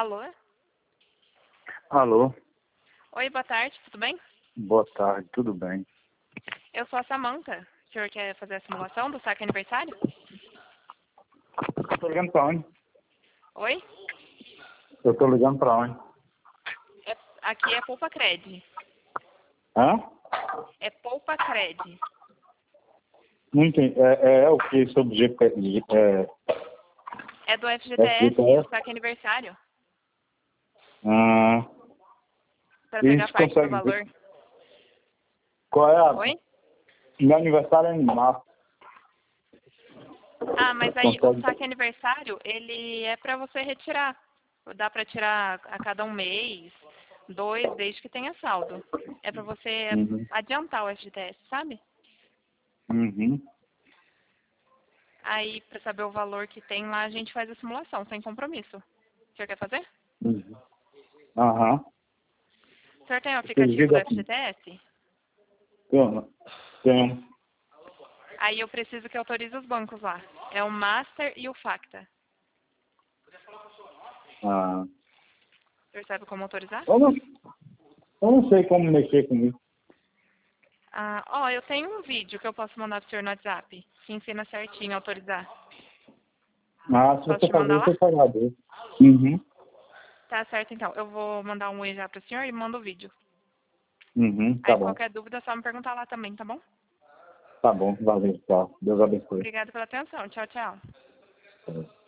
Alô? Alô, Oi, boa tarde, tudo bem? boa tarde, tudo bem? Eu sou a Samantha. O senhor quer fazer a simulação do saque aniversário? Eu tô ligando pra onde? Oi? Eu tô ligando pra onde? Aqui é Poupa Cred. Hã? É Poupa Cred. Não entendi. É o que sobre GP? É do FGTS, o saque aniversário. Ah, Para e pegar você parte do consegue valor. ver qual é a... Oi? Meu aniversário é em março. Ah, mas aí o Consegue... saque aniversário, ele é para você retirar. Dá para tirar a cada um mês, 2, desde que tenha saldo. É para você Uhum. adiantar o FGTS, sabe? Uhum. Aí, para saber o valor que tem lá, a gente faz a simulação, sem compromisso. O senhor quer fazer? Uhum. Aham. O senhor tem o Você aplicativo do liga aqui. FGTS? Tenho. Aí eu preciso que autorize os bancos lá. É o Master e o Facta. Ah. O senhor sabe como autorizar? Eu não sei como mexer com isso. Eu tenho um vídeo que eu posso mandar pro senhor no WhatsApp, que ensina certinho a autorizar. Mas se Posso você te mandar fazer, lá? você pagador. Uhum. Tá certo, então. Eu vou mandar um oi já pro senhor e mando o vídeo. Uhum. Tá Aí bom. qualquer dúvida é só me perguntar lá também, tá bom? Tá bom. Valeu, tchau. Deus abençoe. Obrigada pela atenção. Tchau, tchau.